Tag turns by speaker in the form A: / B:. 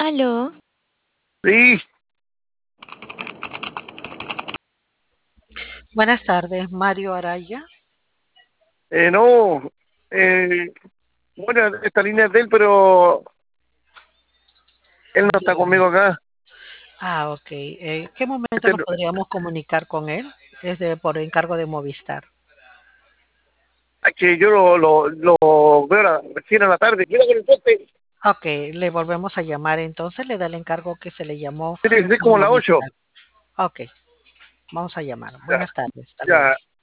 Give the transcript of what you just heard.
A: Aló,
B: Sí,
C: Buenas tardes, Mario Araya.
B: no, eh, bueno, esta línea es de él, pero él no está
C: Dígame.
B: conmigo acá.
C: Ok. ¿En qué momento
B: Este,
C: nos podríamos comunicar con él? Es por encargo de Movistar.
B: es que yo lo veo recién a la tarde. Mira con el poste.
C: Ok, le volvemos a llamar entonces, le da el encargo que se le llamó
B: Tiene que ser
C: por
B: como las 8.
C: Movistar. Ok, vamos a llamar.
B: Ya,
C: Buenas tardes, hasta luego.
B: ya.